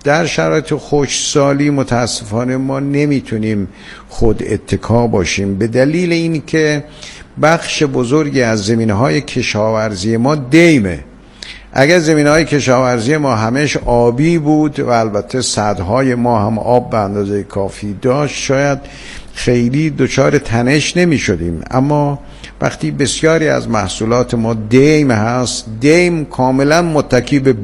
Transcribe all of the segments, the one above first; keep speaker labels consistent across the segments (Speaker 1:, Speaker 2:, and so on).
Speaker 1: در شرایط خشکسالی متاسفانه ما نمیتونیم خود اتکا باشیم، به دلیل این که بخش بزرگی از زمینهای کشاورزی ما دیمه. اگر زمینهای کشاورزی ما همش آبی بود و البته سدهای ما هم آب به اندازه کافی داشت، شاید خیلی دچار تنش نمی شدیم. اما وقتی بسیاری از محصولات ما دیم هست، دیم کاملا متکی به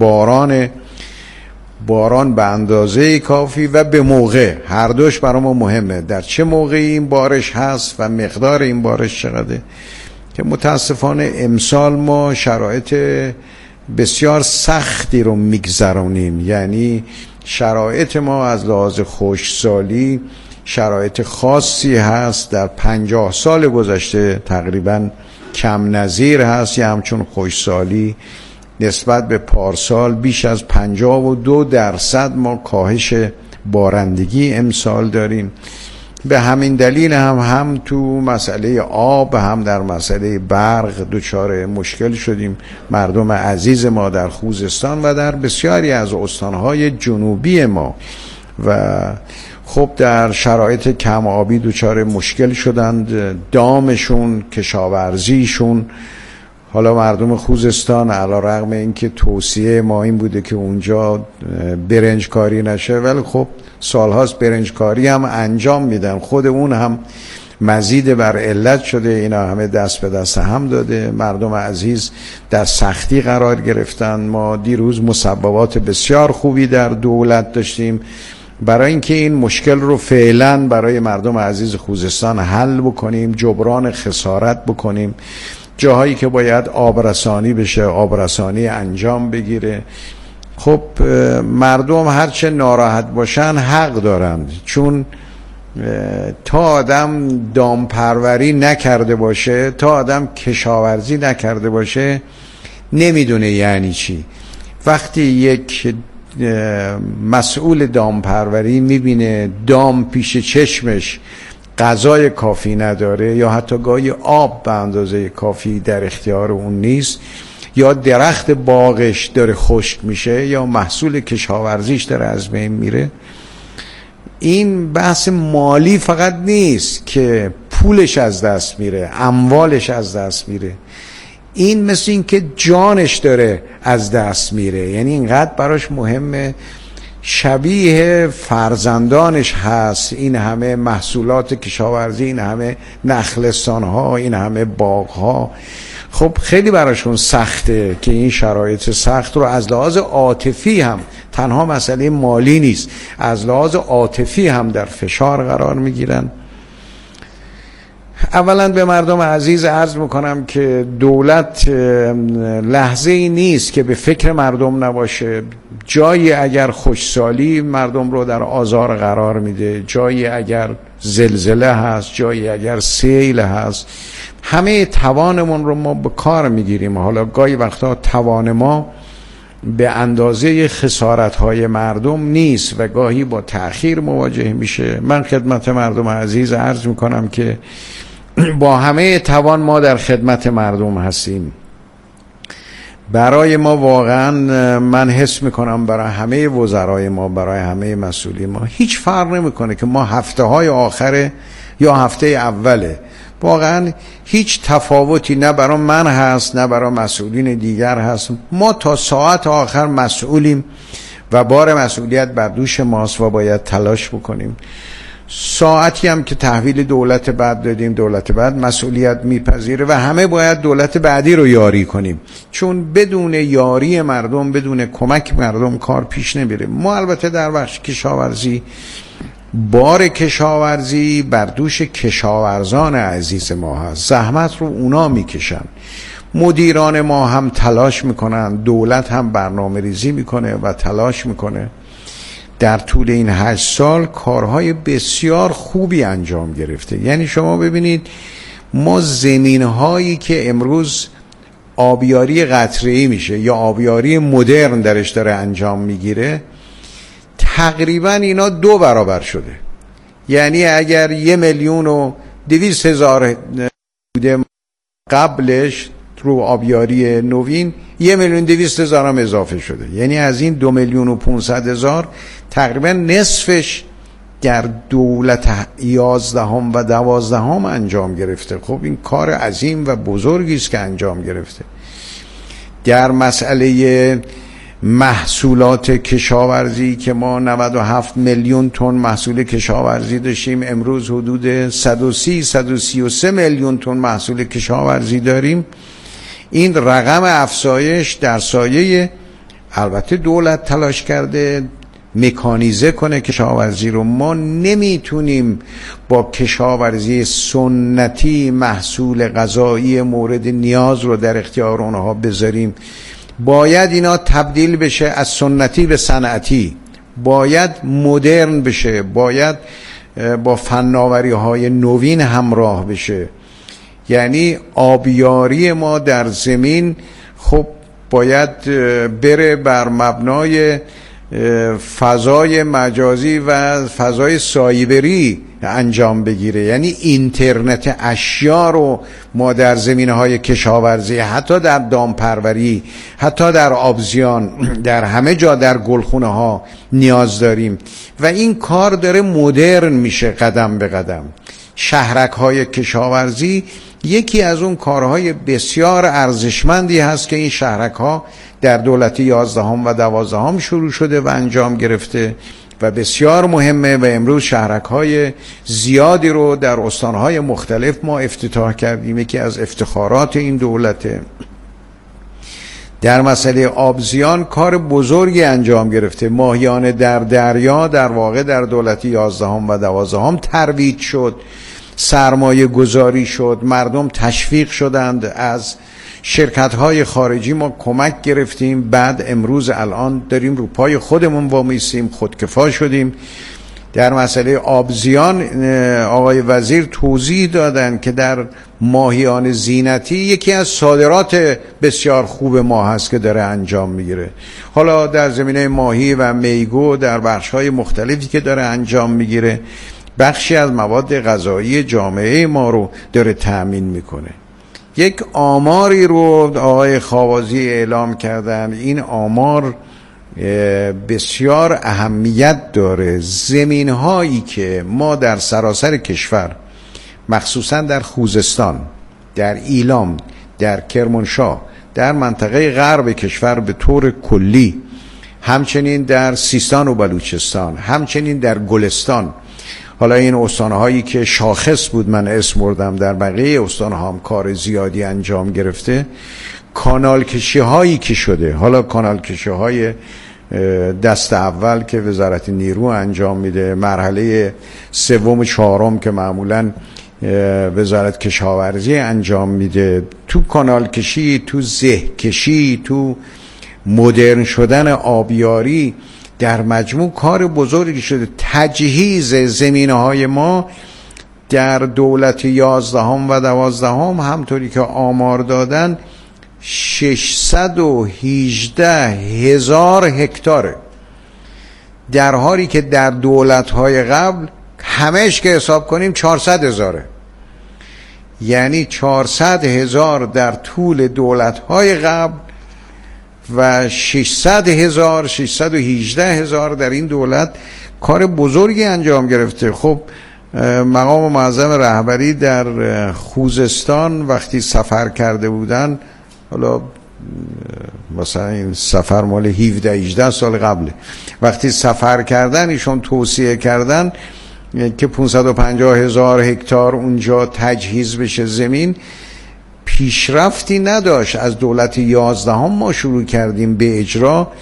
Speaker 1: باران به اندازه کافی و به موقع، هر دوش برای ما مهمه، در چه موقعی این بارش هست و مقدار این بارش چقدره، که متاسفانه امسال ما شرایط بسیار سختی رو میگذرونیم. یعنی شرایط ما از لحاظ خشکسالی شرایط خاصی هست، در 50 سال گذشته تقریبا کم نظیر هست. یه همچون خشکسالی نسبت به پارسال بیش از 52% ما کاهش بارندگی امسال داریم. به همین دلیل هم تو مسئله آب، هم در مسئله برق دچار مشکل شدیم. مردم عزیز ما در خوزستان و در بسیاری از استانهای جنوبی ما و خب در شرایط کم آبی دچار مشکل شدند. دامشون، کشاورزیشون، حالا مردم خوزستان علیرغم اینکه توصیه ما این بوده که اونجا برنج کاری نشه، ولی خب سالهاست برنج کاری هم انجام میدن، خود اون هم مزید بر علت شده. اینا همه دست به دست هم داده، مردم عزیز در سختی قرار گرفتن. ما دیروز مسببات بسیار خوبی در دولت داشتیم برای اینکه این مشکل رو فعلا برای مردم عزیز خوزستان حل بکنیم، جبران خسارت بکنیم. جاهایی که باید آبرسانی بشه، آبرسانی انجام بگیره. خب مردم هرچه ناراحت باشن حق دارند، چون تا آدم دامپروری نکرده باشه، تا آدم کشاورزی نکرده باشه، نمیدونه یعنی چی. وقتی یک مسئول دامپروری میبینه دام پیش چشمش غذای کافی نداره، یا حتی گاهی آب به اندازه کافی در اختیار اون نیست، یا درخت باغش داره خشک میشه، یا محصول کشاورزیش داره از بین میره، این بحث مالی فقط نیست که پولش از دست میره، اموالش از دست میره، این مثل این که جانش داره از دست میره. یعنی اینقدر براش مهمه، شبیه فرزندانش هست. این همه محصولات کشاورزی، این همه نخلستان ها، این همه باغ ها، خب خیلی براشون سخته که این شرایط سخت رو از لحاظ عاطفی هم، تنها مسئله مالی نیست، از لحاظ عاطفی هم در فشار قرار میگیرن. اولا به مردم عزیز عرض میکنم که دولت لحظه ای نیست که به فکر مردم نباشه. جایی اگر خشکسالی مردم رو در آزار قرار میده، جایی اگر زلزله هست، جایی اگر سیل هست، همه توانمون رو ما به کار میگیریم. حالا گاهی وقتا توان ما به اندازه خسارت‌های مردم نیست و گاهی با تأخیر مواجه میشه. من خدمت مردم عزیز عرض میکنم که با همه توان ما در خدمت مردم هستیم. برای ما واقعا من حس میکنم برای همه وزرای ما، برای همه مسئولین ما هیچ فرق نمیکنه که ما هفته های آخره یا هفته اوله، واقعا هیچ تفاوتی نه برای من هست نه برای مسئولین دیگر هست. ما تا ساعت آخر مسئولیم و بار مسئولیت بر دوش ماست و باید تلاش بکنیم. ساعتی هم که تحویل دولت بعد دادیم، دولت بعد مسئولیت میپذیره و همه باید دولت بعدی رو یاری کنیم، چون بدون یاری مردم، بدون کمک مردم کار پیش نمیره. ما البته در بخش کشاورزی، بار کشاورزی بر دوش کشاورزان عزیز ما هست، زحمت رو اونا میکشن، مدیران ما هم تلاش میکنن، دولت هم برنامه ریزی میکنه و تلاش میکنه. در طول این 8 سال کارهای بسیار خوبی انجام گرفته. یعنی شما ببینید ما زمینهایی که امروز آبیاری قطره‌ای میشه یا آبیاری مدرن درش داره انجام میگیره، تقریبا اینا 2 برابر شده. یعنی اگر 1,200,000 بوده قبلش، رو آبیاری نوین 1,200,000 هم اضافه شده. یعنی از این 2,500,000 تقریبا نصفش در دولت 11 و 12 انجام گرفته. خب این کار عظیم و بزرگی است که انجام گرفته. در مسئله محصولات کشاورزی که ما 97 میلیون تن محصول کشاورزی داشتیم، امروز حدود 133 میلیون تن محصول کشاورزی داریم. این رقم افزایش در سایه البته دولت تلاش کرده مکانیزه کنه کشاورزی رو. ما نمیتونیم با کشاورزی سنتی محصول غذایی مورد نیاز رو در اختیار اونها بذاریم. باید اینا تبدیل بشه از سنتی به صنعتی، باید مدرن بشه، باید با فناوری های نوین همراه بشه. یعنی آبیاری ما در زمین خب باید بره بر مبنای فضای مجازی و فضای سایبری انجام بگیره. یعنی اینترنت اشیا رو ما در زمینه‌های کشاورزی، حتی در دامپروری، حتی در آبزیان، در همه جا، در گلخونه ها نیاز داریم و این کار داره مدرن میشه قدم به قدم. شهرک های کشاورزی یکی از اون کارهای بسیار ارزشمندی هست که این شهرک ها در دولت 11 و 12 شروع شده و انجام گرفته و بسیار مهمه و امروز شهرک های زیادی رو در استانهای مختلف ما افتتاح کردیم. یکی از افتخارات این دولته. در مسئله آبزیان کار بزرگی انجام گرفته. ماهیان در دریا در واقع در دولت 11 و 12 ترویج شد، سرمایه گذاری شد، مردم تشویق شدند، از شرکت‌های خارجی ما کمک گرفتیم. بعد امروز الان داریم رو پای خودمون وامیستیم، خودکفا شدیم. در مسئله آبزیان آقای وزیر توضیح دادن که در ماهیان زینتی یکی از صادرات بسیار خوب ما هست که داره انجام میگیره. حالا در زمینه ماهی و میگو در بخش‌های مختلفی که داره انجام میگیره، بخشی از مواد غذایی جامعه ما رو داره تأمین میکنه. یک آماری رو آقای خاوازی اعلام کردن. این آمار بسیار اهمیت داره. زمین‌هایی که ما در سراسر کشور، مخصوصا در خوزستان، در ایلام، در کرمانشاه، در منطقه غرب کشور به طور کلی، همچنین در سیستان و بلوچستان، همچنین در گلستان، حالا این استانهایی که شاخص بود من اسم بردم، در بقیه استانها هم کار زیادی انجام گرفته. کانال کشی هایی که شده، حالا کانال کشی های دست اول که وزارت نیرو انجام میده، مرحله سوم و چهارم که معمولا وزارت کشاورزی انجام میده، تو کانال کشی، تو زه کشی، تو مدرن شدن آبیاری، در مجموع کار بزرگی شده. تجهیز زمینه‌های ما در دولت 11 و 12 همطوری که آمار دادن 618,000 هکتاره، در حالی که در دولت‌های قبل همه‌اش که حساب کنیم 400,000. یعنی 400,000 در طول دولت‌های قبل و 600,000 618,000 در این دولت کار بزرگی انجام گرفته. خب مقام معظم رهبری در خوزستان وقتی سفر کرده بودن، حالا مثلا این سفر مال 17-18 سال قبله، وقتی سفر کردن ایشون توصیه کردن که 550,000 هکتار اونجا تجهیز بشه زمین. پیشرفتی نداشت. از دولت 11 ما شروع کردیم به اجرا.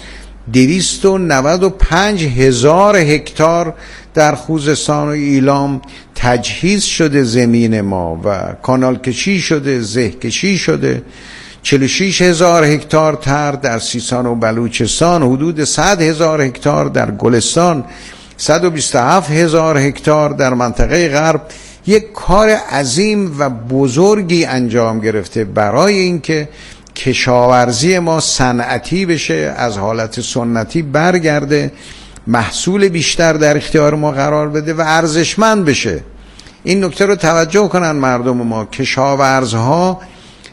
Speaker 1: 295,000 هکتار در خوزستان و ایلام تجهیز شده زمین ما و کانال کشی شده، زه کشی شده. 46,000 هکتار تر در سیستان و بلوچستان، حدود 100,000 هکتار در گلستان، 127,000 هکتار در منطقه غرب. یک کار عظیم و بزرگی انجام گرفته برای اینکه کشاورزی ما صنعتی بشه، از حالت سنتی برگرده، محصول بیشتر در اختیار ما قرار بده و ارزشمند بشه. این نکته رو توجه کنن مردم ما. کشاورزها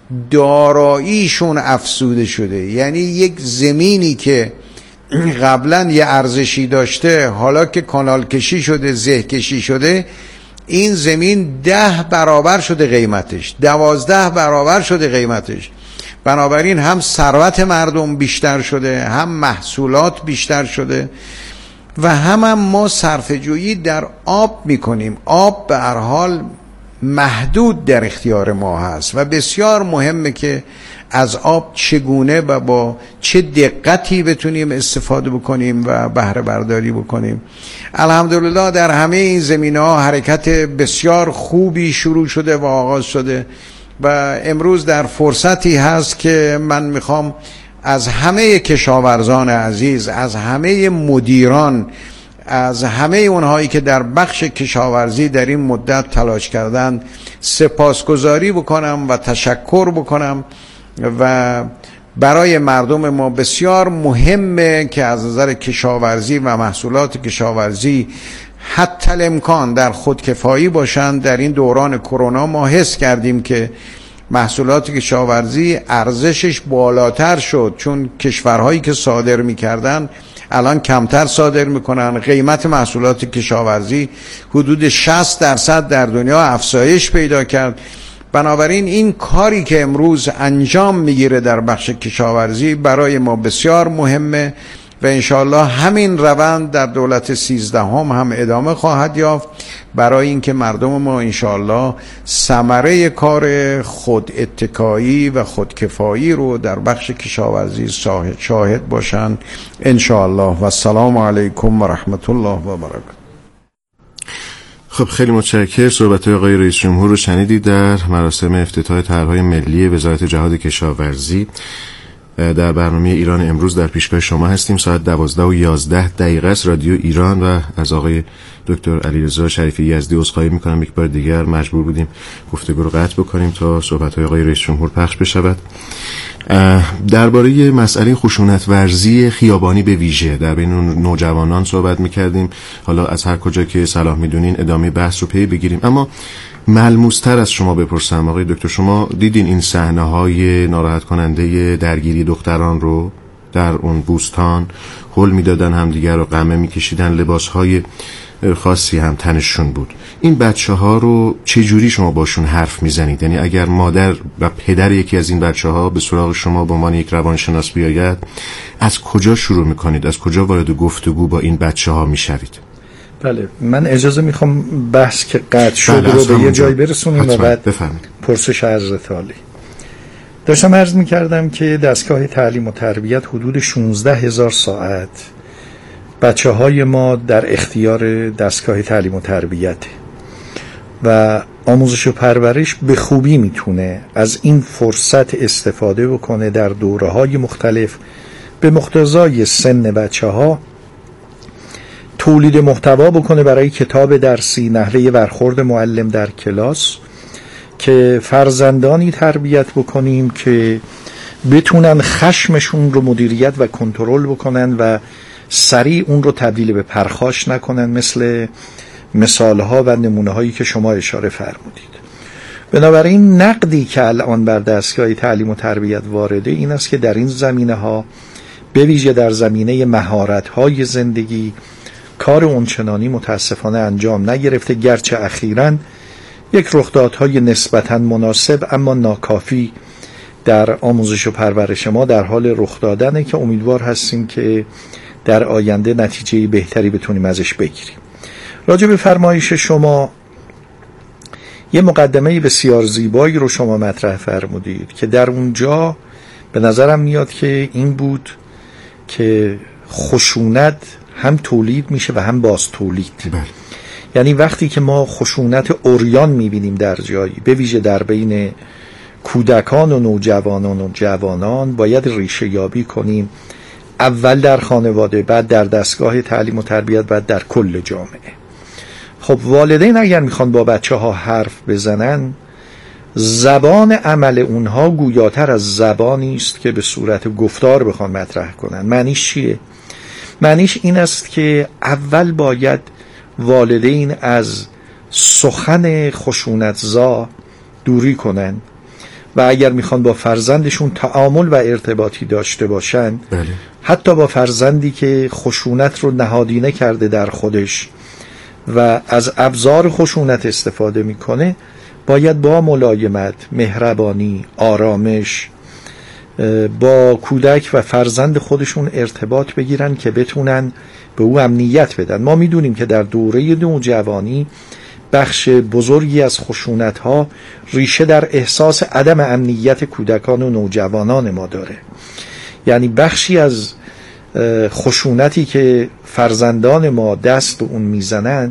Speaker 1: داراییشون افزوده شده. یعنی یک زمینی که قبلا یه ارزشی داشته، حالا که کانال کشی شده، زه کشی شده، این زمین 10 برابر شده قیمتش، 12 برابر شده قیمتش. بنابراین هم ثروت مردم بیشتر شده، هم محصولات بیشتر شده و هم ما صرفه‌جویی در آب میکنیم. آب به هر حال محدود در اختیار ما هست و بسیار مهمه که از آب چگونه و با چه دقتی بتونیم استفاده بکنیم و بهره برداری بکنیم. الحمدلله در همه این زمینه‌ها حرکت بسیار خوبی شروع شده و آغاز شده و امروز در فرصتی هست که من میخوام از همه کشاورزان عزیز، از همه مدیران، از همه اونهایی که در بخش کشاورزی در این مدت تلاش کردن سپاسگزاری بکنم و تشکر بکنم و برای مردم ما بسیار مهمه که از نظر کشاورزی و محصولات کشاورزی حتی الامکان در خودکفایی باشند. در این دوران کرونا ما حس کردیم که محصولات کشاورزی ارزشش بالاتر شد، چون کشورهایی که صادر می‌کردن الان کمتر صادر میکنن. قیمت محصولات کشاورزی حدود 60% در دنیا افزایش پیدا کرد. بنابراین این کاری که امروز انجام میگیره در بخش کشاورزی برای ما بسیار مهمه و انشاءالله همین روند در دولت 13 هم ادامه خواهد یافت برای اینکه مردم ما انشاءالله ثمره کار خود اتکایی و خودکفایی رو در بخش کشاورزی شاهد باشن انشاءالله. و السلام علیکم و رحمت الله و برکاته.
Speaker 2: خب خیلی متشکرم. صحبت‌های آقای رئیس جمهور رو شنیدید در مراسم افتتاح طرح‌های ملی وزارت جهاد کشاورزی. در برنامه ایران امروز در پیشگاه شما هستیم. ساعت 12:11 است. رادیو ایران و از آقای دکتر علیرضا شریفی یزدی عذرخواهی می‌کنم، یک بار دیگر مجبور بودیم گفتگو رو قطع بکنیم تا صحبت‌های آقای رئیس جمهور پخش بشود. درباره مسئله خشونت ورزی خیابانی به ویژه در بین نوجوانان صحبت می‌کردیم. حالا از هر کجا که صلاح می‌دونین ادامه بحث رو پی بگیریم، اما ملموس‌تر از شما بپرسم آقای دکتر، شما دیدین این صحنه‌های ناراحت کننده درگیری دختران رو در اون بوستان؟ هل میدادن همدیگر رو، قمه میکشیدن، لباسهای خاصی هم تنشون بود. این بچه‌ها رو چه جوری شما باشون حرف میزنید؟ یعنی اگر مادر و پدر یکی از این بچه‌ها به سراغ شما به عنوان یک روانشناس بیاید، از کجا شروع میکنید؟ از کجا وارد گفتگو با این بچه‌ها میشوید؟
Speaker 3: بله، من اجازه میخوام بحث که قطع شد رو به یه جای برسونیم و بعد پرسش عرض تالی. داشتم عرض میکردم که دستگاه تعلیم و تربیت حدود 16,000 ساعت بچه های ما در اختیار دستگاه تعلیم و تربیت و آموزش و پرورش به خوبی میتونه از این فرصت استفاده بکنه در دوره های مختلف به مقتضای سن بچه ها تولید محتوا بکنه برای کتاب درسی، نحوه برخورد معلم در کلاس، که فرزندانی تربیت بکنیم که بتونن خشمشون رو مدیریت و کنترل بکنن و سریع اون رو تبدیل به پرخاش نکنن، مثل مثالها و نمونه هایی که شما اشاره فرمودید. بنابراین نقدی که الان بر دستگاه تعلیم و تربیت وارده این است که در این زمینه ها به ویژه در زمینه مهارت های زندگی کار اونچنانی متاسفانه انجام نگرفته، گرچه اخیراً یک رخدادهای نسبتاً مناسب اما ناکافی در آموزش و پرورش ما در حال رخ دادنه که امیدوار هستیم که در آینده نتیجه بهتری بتونیم ازش بگیریم. راجع به فرمایش شما یه مقدمه بسیار زیبایی رو شما مطرح فرمودید که در اونجا به نظرم میاد که این بود که خشونت هم تولید میشه و هم باز تولید. یعنی وقتی که ما خشونت عریان میبینیم در جایی، به ویژه در بین کودکان و نوجوانان و جوانان، باید ریشه یابی کنیم، اول در خانواده، بعد در دستگاه تعلیم و تربیت، بعد در کل جامعه. خب والدین اگر میخوان با بچه ها حرف بزنن، زبان عمل اونها گویاتر از زبانی است که به صورت گفتار بخوان مطرح کنن. معنیش چیه؟ معنیش این است که اول باید والدین از سخن خشونتزا دوری کنن و اگر میخوان با فرزندشون تعامل و ارتباطی داشته باشن، حتی با فرزندی که خشونت رو نهادینه کرده در خودش و از ابزار خشونت استفاده میکنه، باید با ملایمت، مهربانی، آرامش با کودک و فرزند خودشون ارتباط بگیرن که بتونن به او امنیت بدن. ما میدونیم که در دوره نوجوانی بخش بزرگی از خشونت‌ها ریشه در احساس عدم امنیت کودکان و نوجوانان ما داره. یعنی بخشی از خشونتی که فرزندان ما دست به اون میزنند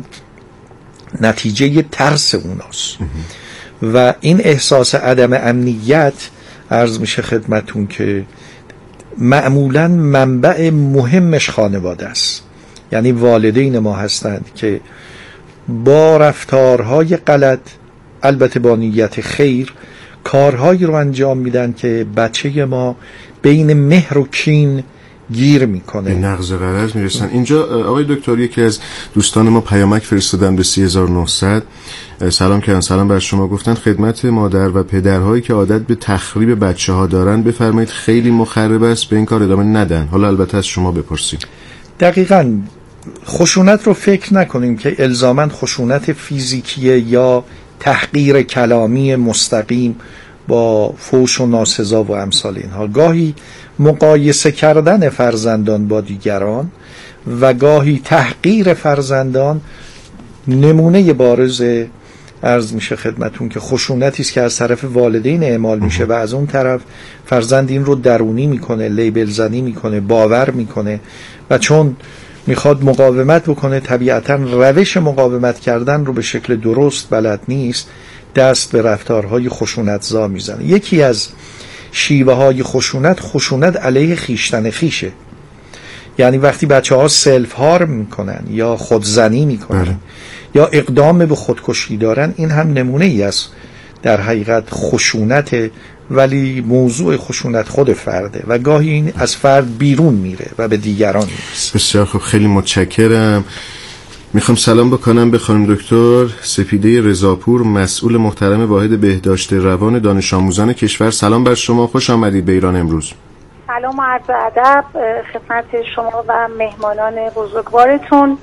Speaker 3: نتیجه ترس اوناست و این احساس عدم امنیت عرض میشه خدمتون که معمولاً منبع مهمش خانواده است. یعنی والدین ما هستند که با رفتارهای غلط، البته با نیت خیر، کارهایی رو انجام میدن که بچه ما بین مهر و کین گیر میکنه،
Speaker 2: نقض غرض میرسن. اینجا آقای دکتر یکی از دوستان ما پیامک فرستادن به 3900 سلام کردن، سلام بر شما، گفتن خدمت مادر و پدرهایی که عادت به تخریب بچه ها دارن بفرمایید خیلی مخرب است، به این کار ادامه ندن. حالا البته از شما بپرسید.
Speaker 3: دقیقاً خشونت رو فکر نکنیم که الزاماً خشونت فیزیکیه یا تحقیر کلامی مستقیم با فحش و ناسزا و امثال اینها. گاهی مقایسه کردن فرزندان با دیگران و گاهی تحقیر فرزندان نمونه بارز عرض میشه خدمتون که خشونتی است که از طرف والدین اعمال میشه و از اون طرف فرزند این رو درونی میکنه، لیبل زنی میکنه، باور میکنه و چون میخواد مقاومت بکنه طبیعتاً روش مقاومت کردن رو به شکل درست بلد نیست، دست به رفتارهای خشونتزا میزنه. یکی از شیوه های خشونت علیه خیشتن خیشه. یعنی وقتی بچه ها سلف هارم میکنن یا خودزنی میکنن یا اقدام به خودکشی دارن، این هم نمونه ای است در حقیقت خشونت، ولی موضوع خشونت خود فرده و گاهی این از فرد بیرون میره و به دیگران میرسه.
Speaker 2: بسیار خوب، خیلی متشکرم. میخوام سلام بکنم به خانم دکتر سپیده رضاپور، مسئول محترم واحد بهداشت روان دانش آموزان کشور. سلام بر شما، خوش آمدید به ایران امروز.
Speaker 4: سلام و عرض ادب خدمت شما و مهمانان بزرگوارتون.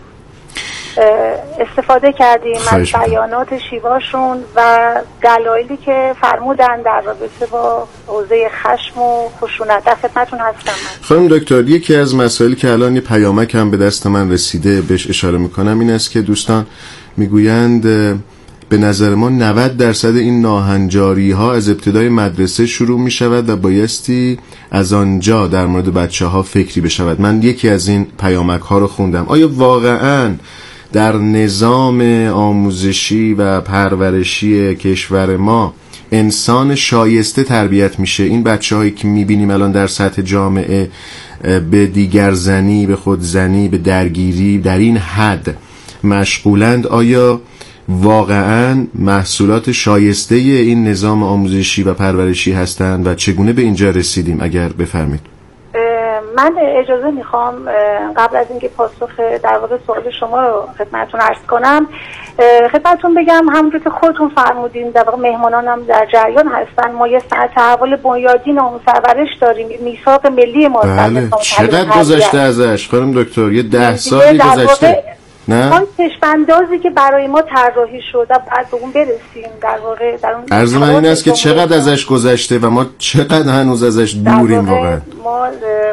Speaker 4: استفاده کردیم از بیانات شیواشون و دلایلی که فرمودن در رابطه با حوزه خشم و خشونت. در خدمتتون هستم.
Speaker 2: خانم دکتر، یکی از مسائلی که الان یه پیامک هم به دست من رسیده بهش اشاره میکنم این است که دوستان میگویند به نظر ما 90% این ناهنجاری ها از ابتدای مدرسه شروع می شود و بایستی از آنجا در مورد بچه ها فکری بشود. من یکی از این پیامک ها رو خوندم. آیا واقعاً در نظام آموزشی و پرورشی کشور ما انسان شایسته تربیت میشه؟ این بچه هایی که میبینیم الان در سطح جامعه به دیگر زنی، به خود زنی، به درگیری در این حد مشغولند، آیا واقعاً محصولات شایسته این نظام آموزشی و پرورشی هستند و چگونه به اینجا رسیدیم؟ اگر بفرمید.
Speaker 4: من اجازه میخوام قبل از اینکه پاسخ در واقع سوال شما رو خدمتتون عرض کنم، خدمتتون بگم همونجور که خودتون فرمودین در واقع مهمانانم در جریان هستن، ما یه سطح تحول بنیادین آموزش پرورش داریم، میثاق ملی ما.
Speaker 2: بله، چقدر گذشته ازش خانم دکتر؟ یه 10 سالی گذشته. نه؟
Speaker 4: اون چشم‌اندازی که برای ما طراحی شد و بعد به اون برسیم در واقع در اون
Speaker 2: عرض من این است که چقدر ازش گذشته و ما چقدر هنوز ازش دوریم واقعا.
Speaker 4: ما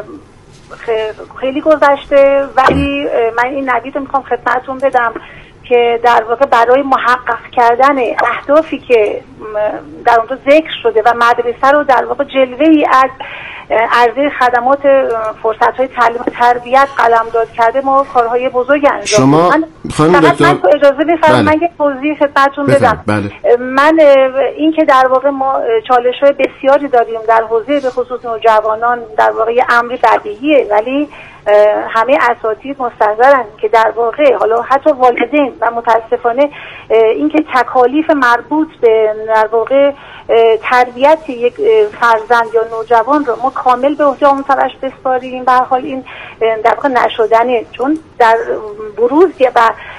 Speaker 4: خیلی گذشته، ولی من این نوید رو میخوام خدمتتون بدم که در واقع برای محقق کردن اهدافی که در اونجا ذکر شده و مدرسه رو در واقع جلوه‌ای از عرضه خدمات فرصت‌های تعلیم و تربیت قلمداد کرده، ما کارهای بزرگ انجام
Speaker 2: شما خانم دکتر
Speaker 4: من اجازه بفرمایید من یه توضیح خدمتتون بدم.
Speaker 2: بله.
Speaker 4: من این که در واقع ما چالش‌های بسیاری داریم در حوزه به خصوص نوجوانان، در واقع یه امری بدیهیه، ولی همه اساتید مستحضرن که در واقع حالا حتی والدین و متاسفانه اینکه تکالیف مربوط به در واقع تربیت یک فرزند یا نوجوان رو ما کامل به عهده اون طرفش بسپاریم، به هر حال این در واقع نشدنه، چون در بروز و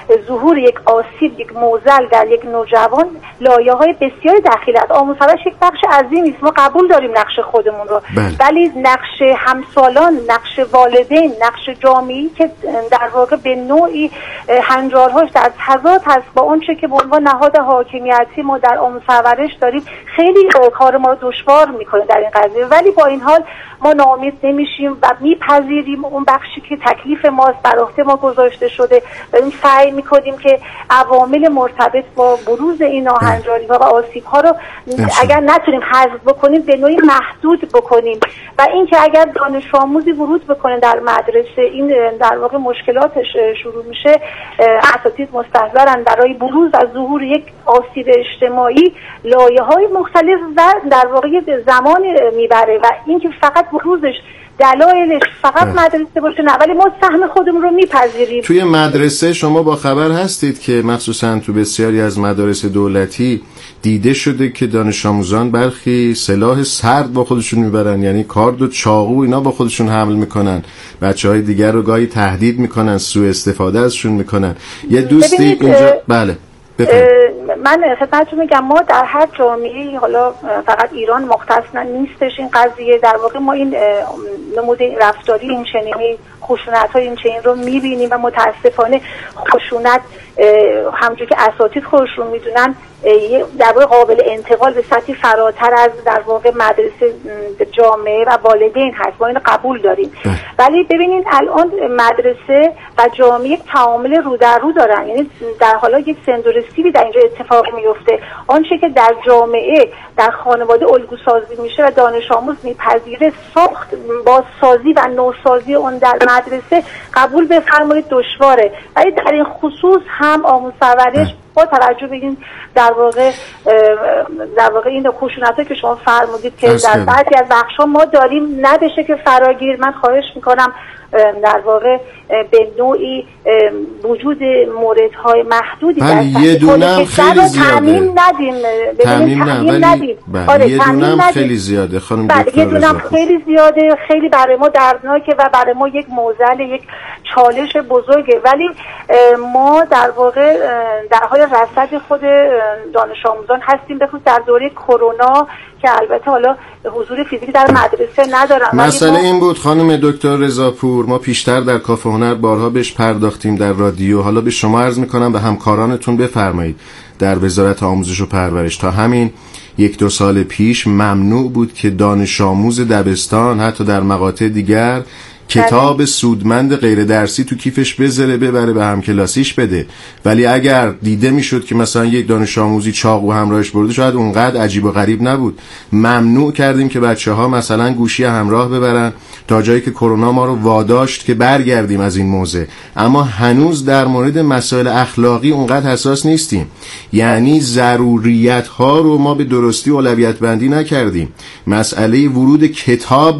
Speaker 4: ظهور یک آسیب، یک معضل در یک نوجوان لایه‌های بسیاری دخیل است. آموزش پرورش یک بخش عظیمی است، ما قبول داریم نقش خودمون رو، ولی نقش همسالان، نقش والدین، نقش جامعه‌ای که در واقع به نوعی هنجارهاش در تضاد هست با اون چه که به عنوان نهاد حاکمیتی ما در آموزش پرورش داریم، خیلی کار ما رو دشوار میکنه در این قضیه. ولی با این حال ما ناامید نمیشیم و میپذیریم اون بخشی که تکلیف ماست، بر عهده ما گذاشته شده، داریم سعی میکنیم که عوامل مرتبط با بروز این ناهنجاری‌ها و آسیب‌ها رو اگر نتونیم حذف بکنیم به نوعی محدود بکنیم و اینکه اگر دانش آموزی ورود بکنه در مدرسه این در واقع مشکلاتش شروع میشه، اساتید مستحضرن برای بروز از ظهور یک آسیب اجتماعی لایه‌های مختلف و در واقع زمان میبره و اینکه فقط بروزش دلایلش فقط مدرسه باشه نه، ولی ما سهم خودمون رو میپذیریم.
Speaker 2: توی مدرسه شما با خبر هستید که مخصوصا تو بسیاری از مدارس دولتی دیده شده که دانش آموزان برخی سلاح سرد با خودشون میبرن، یعنی کارد و چاقو اینا با خودشون حمل میکنن، بچهای دیگر رو گاهی تهدید میکنن، سوء استفاده ازشون میکنن. یه دوستی اینجا بله
Speaker 4: من خدمتتون میگم ما در هر جامعه، حالا فقط ایران مختص نیستش این قضیه، در واقع ما این نمود رفتاری این چنینی، خشونت‌های این چنین رو می‌بینیم و متاسفانه خشونت همونجوری که اساتید خودشون میدونن در واقع قابل انتقال به سطحی فراتر از در واقع مدرسه، جامعه و والدین هست، ما اینو قبول داریم. ولی ببینید الان مدرسه و جامعه یک تعامل رو در رو دارن، یعنی در حالا یک سندورسیبی در اینجا اتفاق میفته. آنچه که در جامعه در خانواده الگو سازی میشه و دانش آموز میپذیره، ساخت بازسازی و نوسازی اون در مدرسه قبول بفرمایید دشواره. ولی در این خصوص هم آموزش پرورش با توجه به این در واقع این خشونت‌ها که شما فرمودید که در بعضی از بخش‌ها ما داریم ندشه که فراگیر، من خواهش میکنم در واقع به نوعی وجود موردهای محدودی در
Speaker 2: یه دونم خیلی زیاده
Speaker 4: تامین ندیم
Speaker 2: یه دونم خیلی زیاده خانم دکتر
Speaker 4: یه دونم خیلی زیاده، خیلی برای ما دردناکه و برای ما یک معضل، یک چالش بزرگه. ولی ما در واقع در حال رصد خود دانش آموزان هستیم، بخصوص در دوره کرونا که البته حالا حضور فیزیکی در مدرسه ندارن.
Speaker 2: مسئله این بود خانم دکتر رضاپور، ما پیشتر در کافه هنر بارها بهش پرداختیم در رادیو، حالا به شما عرض میکنم و همکارانتون بفرمایید. در وزارت آموزش و پرورش تا همین 1-2 سال پیش ممنوع بود که دانش آموز دبستان حتی در مقاطع دیگر کتاب سودمند غیر درسی تو کیفش بذاره ببره به همکلاسیش بده. ولی اگر دیده میشد که مثلا یک دانش آموزی چاقو همراهش برده، شاید اونقدر عجیب و غریب نبود. ممنوع کردیم که بچه‌ها مثلا گوشی همراه ببرن تا جایی که کرونا ما رو واداشت که برگردیم از این موضع. اما هنوز در مورد مسائل اخلاقی اونقدر حساس نیستیم، یعنی ضروریت‌ها رو ما به درستی اولویت بندی نکردیم. مسئله ورود کتاب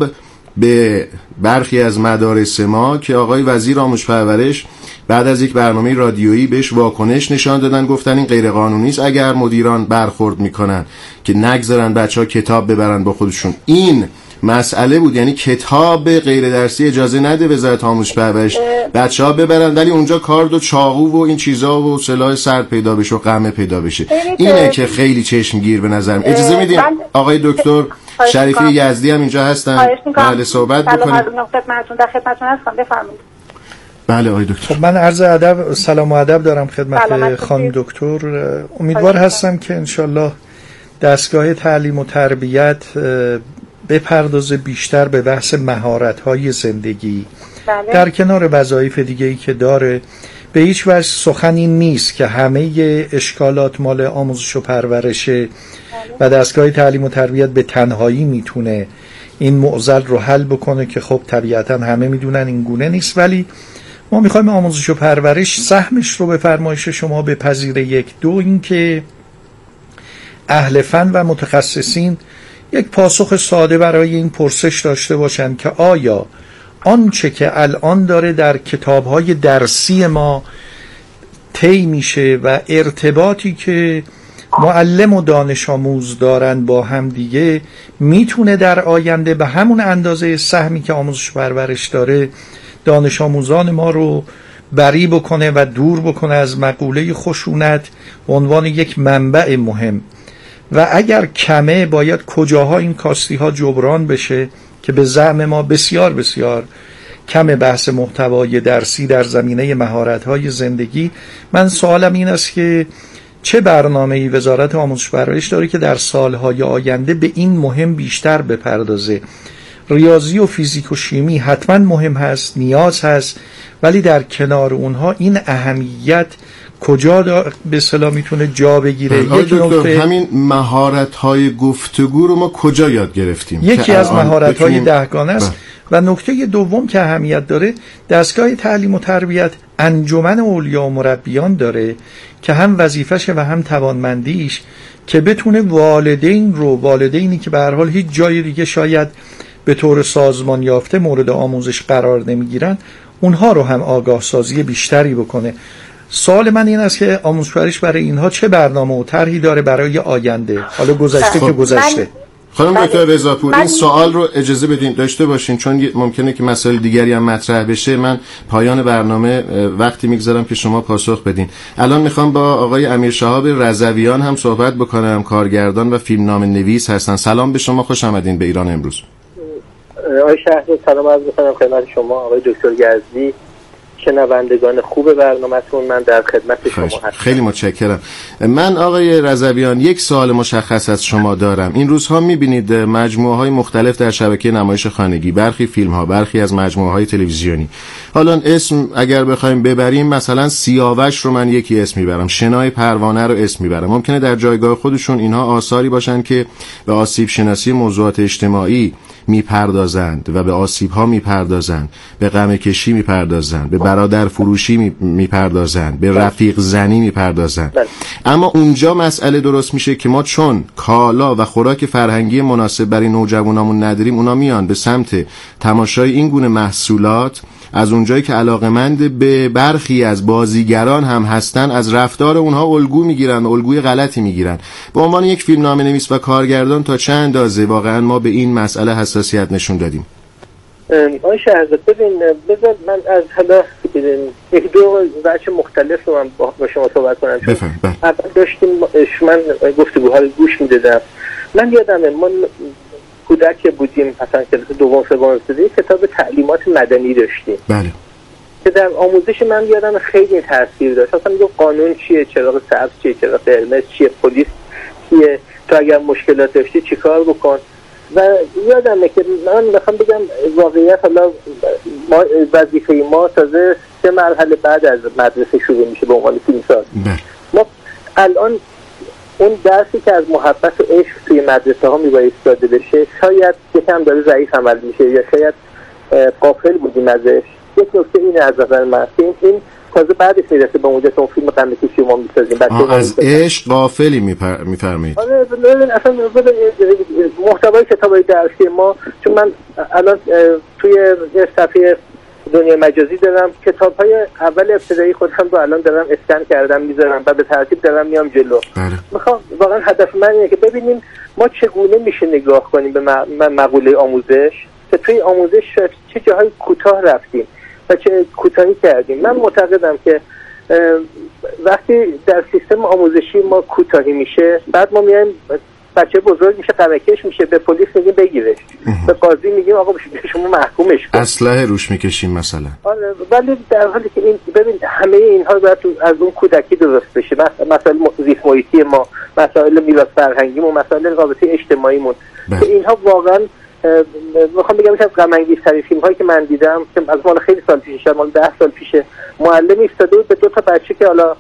Speaker 2: به برخی از مدارس ما که آقای وزیر آموزش پرورش بعد از یک برنامه رادیویی بهش واکنش نشان دادن، گفتن این غیر قانونی است اگر مدیران برخورد میکنن که نگذارن بچه‌ها کتاب ببرن با خودشون. این مسئله بود، یعنی کتاب غیر درسی اجازه نده وزارت آموزش پرورش بچه‌ها ببرن، ولی اونجا کارد و چاقو و این چیزا و سلاح سرد پیدا بشه و قمه پیدا بشه. اینه که خیلی چشمگیر به نظر میاد. اجازه میدین آقای دکتر شریفی یزدی هم اینجا هستن، بله صحبت بکنید.
Speaker 4: خدمتتون هستم، بفرمایید.
Speaker 2: بله آقای دکتر.
Speaker 3: خب من عرض ادب، سلام و ادب دارم خدمت خانم دکتر. امیدوار هستم که انشالله دستگاه تعلیم و تربیت بپردازه بیشتر به بحث مهارت‌های زندگی در کنار وظایف دیگه‌ای که داره. به هیچ وجه سخنی نیست که همه اشکالات مال آموزش و پرورشه و دستگاه تعلیم و تربیت به تنهایی میتونه این معضل رو حل بکنه، که خب طبیعتا همه میدونن این گونه نیست. ولی ما میخوایم آموزش و پرورش سهمش رو به فرمایش شما بپذیره. 1-2 این که اهل فن و متخصصین یک پاسخ ساده برای این پرسش داشته باشن که آیا آنچه که الان داره در کتاب‌های درسی ما طی میشه و ارتباطی که معلم و دانش آموز دارن با هم دیگه میتونه در آینده به همون اندازه سهمی که آموزش پرورش داره دانش آموزان ما رو بری بکنه و دور بکنه از مقوله خشونت به عنوان یک منبع مهم. و اگر کمه باید کجاها این کاستی ها جبران بشه که به زعم ما بسیار بسیار کم بحث محتوای درسی در زمینه مهارت‌های زندگی. من سوالم این است که چه برنامه‌ای وزارت آموزش و پرورش داره که در سالهای آینده به این مهم بیشتر بپردازه؟ ریاضی و فیزیک و شیمی حتما مهم هست، نیاز هست، ولی در کنار اونها این اهمیت کجا به اصطلاح میتونه جا بگیره؟ یک نکته
Speaker 2: همین مهارت‌های گفتگو رو ما کجا یاد گرفتیم؟
Speaker 3: یکی از مهارت‌های دهگانه است. و نکته دوم که اهمیت داره، دستگاه تعلیم و تربیت انجمن اولیا و مربیان داره که هم وظیفشه و هم توانمندیش که بتونه والدینی که به هر حال هیچ جای دیگه شاید به طور سازمان یافته مورد آموزش قرار نمیگیرن، اونها رو هم آگاه سازی بیشتری بکنه. سوال من این است که آموزش پرورش برای اینها چه برنامه و طرحی داره برای آینده؟ حالا گذشته که گذشته.
Speaker 2: خانم دکتر رضاپور، این سوال رو اجازه بدین داشته باشین چون ممکنه که مسائل دیگری هم مطرح بشه. من پایان برنامه وقتی میگذارم که شما پاسخ بدین. الان میخوام با آقای امیرشهاب رضویان هم صحبت بکنم، کارگردان و فیلمنامه نویس هستن. سلام به شما، خوش آمدین به ایران امروز.
Speaker 5: آقای شهردار سلام عرض می‌کنم خدمت شما، آقای دکتر یزدی، شنوندگان خوب برنامه‌تون. من در خدمت شما هستم.
Speaker 2: خیلی متشکرم. من آقای رضویان یک سوال مشخص از شما دارم. این روزها می‌بینید مجموعه‌های مختلف در شبکه نمایش خانگی، برخی فیلم‌ها، برخی از مجموعه‌های تلویزیونی، حالا اسم اگر بخوایم ببریم، مثلا سیاوش رو من یکی اسم میبرم، شنای پروانه رو اسم میبرم. ممکنه در جایگاه خودشون اینها آثاری باشن که به آسیب شناسی موضوعات اجتماعی میپردازند و به آسیب‌ها میپردازند، به غم کشی میپردازند، به برادر فروشی میپردازند، به رفیق زنی میپردازند. اما اونجا مسئله درست میشه که ما چون کالا و خوراک فرهنگی مناسب برای نوجوانامون نداریم، اونا میان به سمت تماشای این گونه محصولات. از اونجایی که علاقمند به برخی از بازیگران هم هستن، از رفتار اونها الگو میگیرن، الگوی غلطی میگیرن. به عنوان یک فیلمنامه نویس و کارگردان تا چه اندازه واقعا ما به این مسئله حساسیت نشون دادیم؟
Speaker 5: آقای شهرزاد، بذار من از حالا یک دو بچه مختلف رو من با شما صحبت کنم. اول داشتیم من گفتگوها رو گوش میدادم. من یادمه ما کودک بودیم، مثلا کلاس دوم سوم ابتدایی، کتاب تعلیمات مدنی داشتیم.
Speaker 2: بله.
Speaker 5: که در آموزش من یادم خیلی تاثیر داشت. مثلا میگه قانون چیه، چراغ سبز چیه، چراغ قرمز چیه، پلیس چیه، تو اگر مشکلات داشتی چیکار بکن. و یادمه که من میخوام بگم واقعیت حالا ما وظیفه ما تازه 3 مرحله بعد از مدرسه شروع میشه به عنوان فیلمساز. ما الان اون درسی که از محبت و عشق توی مدرسه ها میباید داده بشه شاید یکم داره ضعیف عمل میشه یا شاید غافل بودیم ازش. یک نکته اینه از نظر من، این تازه بعدش میرسه به اونجا که اون فیلم غم کشی ما میسازیم.
Speaker 2: از عشق غافلی میفرمایید؟
Speaker 5: اصلا محتوای کتابای درسی ما، چون من الان توی صفحه دنیای مجازی دارم کتاب‌های اول ابتدایی خودم رو الان دارم اسکن کردم میذارم و به ترتیب دارم میام جلو. میخوام واقعا هدف من اینه که ببینیم ما چگونه میشه نگاه کنیم به مقوله آموزش، که توی آموزش چه جاهای کوتاه رفتیم و چه کوتاهی کردیم. من معتقدم که وقتی در سیستم آموزشی ما کوتاهی میشه، بعد ما میایم بچه بزرگ میشه غمکش میشه، به پلیس میگیم بگیرش، به قاضی میگیم آقا شما محکومش کن،
Speaker 2: اسلحه روش میکشیم مثلا.
Speaker 5: ولی در حالی که این ببین همه اینها باید از اون کودکی درست بشه. مسائل زیست محیطی ما، مسائل میراث فرهنگیمون، مسائل رابطه اجتماعیمون، که اینها واقعا میخوام بگم از غم انگیزترین فیلم‌هایی که من دیدم که از مال خیلی سال پیشه، مال 10 سال پیشه، معلم ایستاده بود به 2 تا بچه که حالا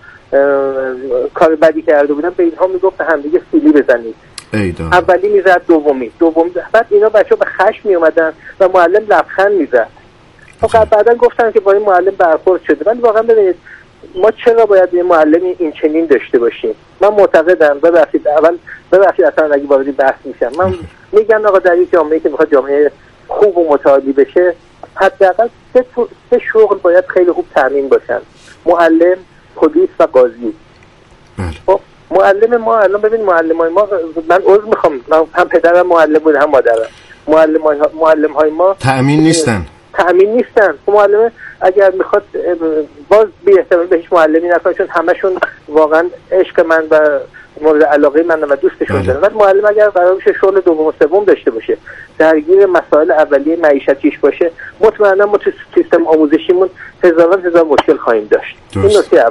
Speaker 5: کار بدی کرده بودن به اینها میگفت همدیگه سیلی بزنید. اولی میزد دومی، بعد اینا بچه‌ها به خشم میومدن و معلم لبخند میزد. فقط بعدن گفتن که با این معلم برخورد شده. ولی واقعا ببینید ما چرا باید یه معلمی این چنین داشته باشیم؟ من معتقدم ببخشید اصلا اگه وارد بحث میشم، من میگم آقا در یک جامعه که میخواد جامعه خوب و متعالی بشه، حداقل 3 شغل باید خیلی خوب تامین باشن: معلم، پلیس و قاضی. خب معلم ما الان ببین معلمای ما، من عذر میخوام، من هم پدرم معلم بود هم مادرم، معلم‌های ما تأمین نیستن. معلم اگر میخواد باز بی احترامی به هیچ معلمی نکنه، چون همشون واقعا عشق من و مورد علاقه من و دوستشون دارن. ولی معلم اگر قرار بشه شغل دوم و سوم داشته باشه، درگیر مسائل اولیه معیشتیش باشه، مطمئنا ما تو سیستم آموزشیمون هزار مشکل خواهیم داشت. این نکته